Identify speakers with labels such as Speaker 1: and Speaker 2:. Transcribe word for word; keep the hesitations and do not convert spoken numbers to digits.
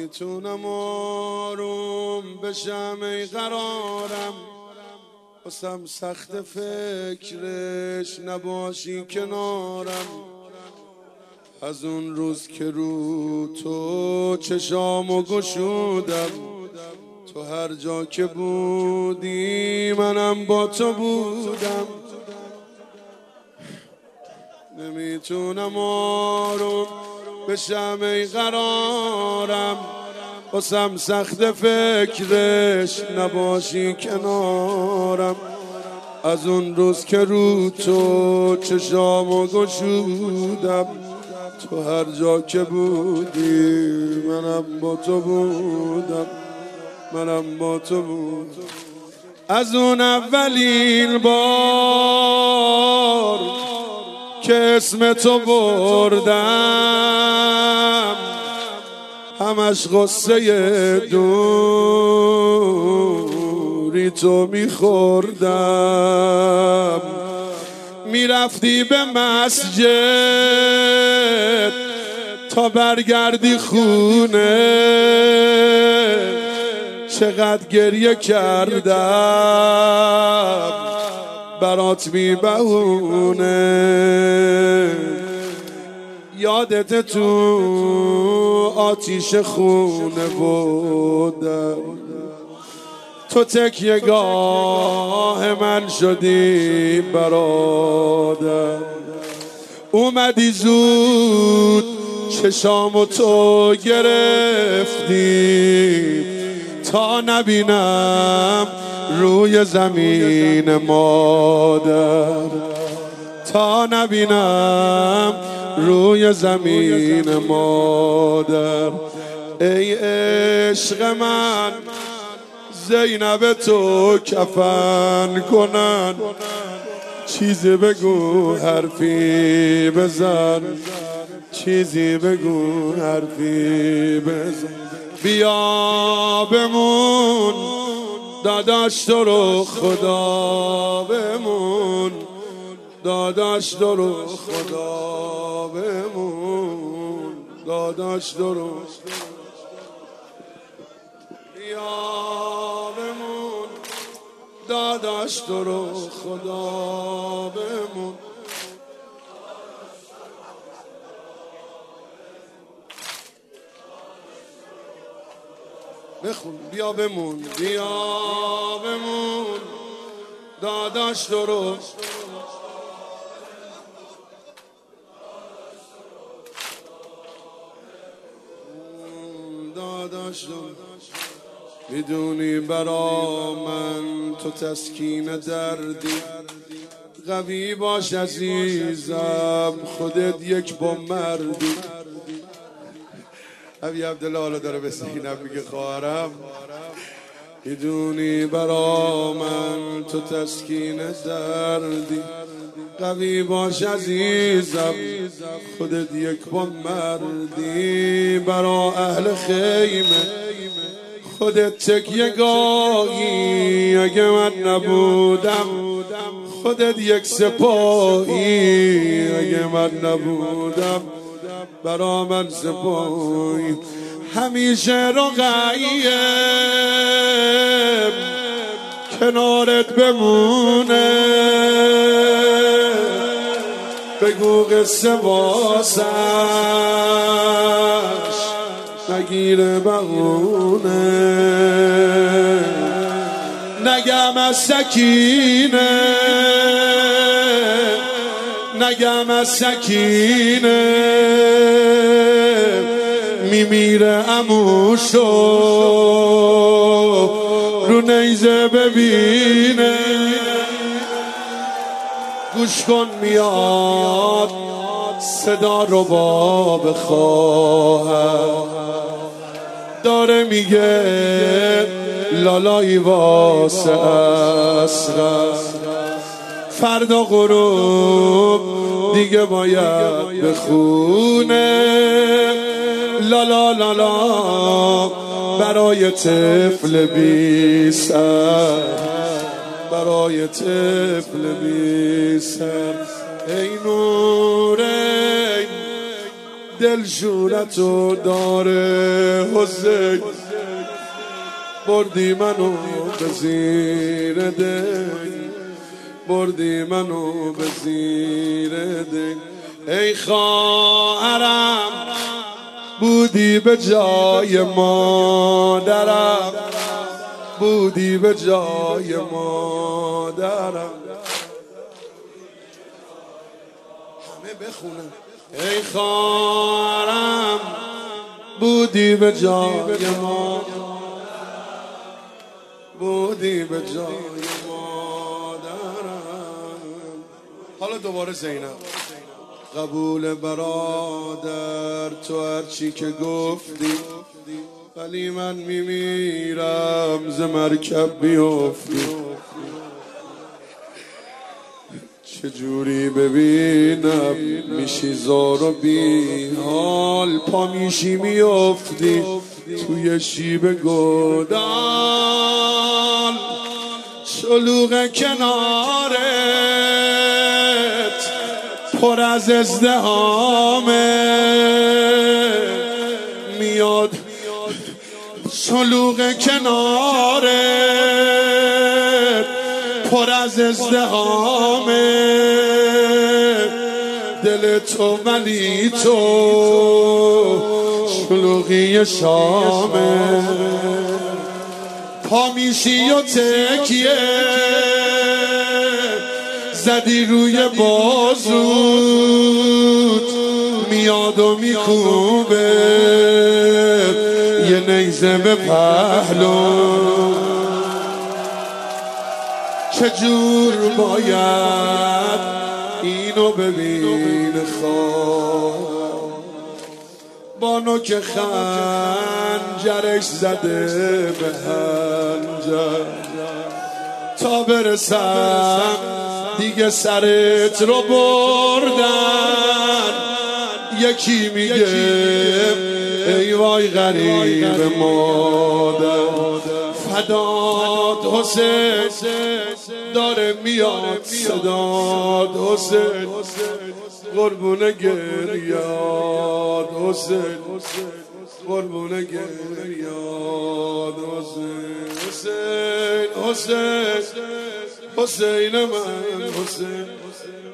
Speaker 1: نمیتونم آروم بشم ای قرارم، واسم سخت فکرش نباشی کنارم. از اون روز که رو تو چشامو گشودم، تو هر جا که بودی منم با تو بودم. نمیتونم آروم بشم ای قرارم، واسم سخت فکرش نباشی کنارم. از اون روز که رو تو چشامو گشودم، تو هر جا که بودی منم با تو بودم، منم با تو بودم. از اون اولین بار که اسم تو بردم، همش غصه دوری تو میخوردم. میرفتی به مسجد تا برگردی خونه، چقدر گریه کردم برات بی بهونه. یادت تو آتیش خونه بودم، تو تکیه گاه من شدی برادر. اومدی زود چشامو تو گرفتی، تا نبینم روی زمین مادر، تا نبینم روی زمین مادر. ای عشق من زینب تو کفن کنن، چیزی بگو حرفی بزن، چیزی بگو حرفی بزن. بیا بمون داداش تو رو خدا بمون، داداش تو رو خدا بمون، داداش تو رو بیا بمون، داداش تو رو خدا بمون. بخون بیا بمون، بیا بمون، داداش تو رو داداش تو. میدونی برا من تو تسکین دردی، قوی باش عزیزم خودت یک با مردی. ابی عبدالله حالا داره به سینم میگه خواهرم. میدونی برا من تو تسکین دردی، قوی باش عزیزم خودت یک با مردی. برا اهل خیمه خودت تکیه گاهی، اگه من نبودم خودت یک سپاهی، اگه من نبودم برا من سپاهی. همیشه رقیب کنارت بمونه، بگو قصه واسش نگیره بهونه. نگم از سکینه، نگم از سکینه، میمیره عموشو رو نیزه ببینه. گوش کن میاد صدا رباب خواهر، داره میگه لالایی واسه اصغر. فردا غروب دیگه باید بخونه، لالا لالا برای طفل بی سر، برای طفل بی سر. ای نور دل شورتو داره حسین بردی منو به زیر دین بردی منو به زیر دین ای خواهرم بودی به جای مادرم بودی به جای مادرم همه بخونم ای خواهرم بودی به جای ما بودی به جای مادرم حالا دوباره زینب قبول برادر تو هرچی که گفتی ولی من میمیرم ز مرکب بیفتی چجوری ببینم میشی زار و بی حال پا میشی میفتی توی شیب گودال شلوغ کنارت پر از ازدهامه میاد شلوغ کنارت پر از ازدهامه دل تو ولی تو شلوغی شامه پا میشی و تکیه زدی روی بازوت میاد و میکوبه یه نیزه به پهلو چجور باید اینو ببین خواه با نوک خنجرش زده به هنجر تا برسم دیگه سرت رو بردن یکی میگه ای وای غریب مادر فداد حسین داره میاد صداد حسین قربون گریاد حسین قربون گریاد حسین حسین حسین حسین من حسین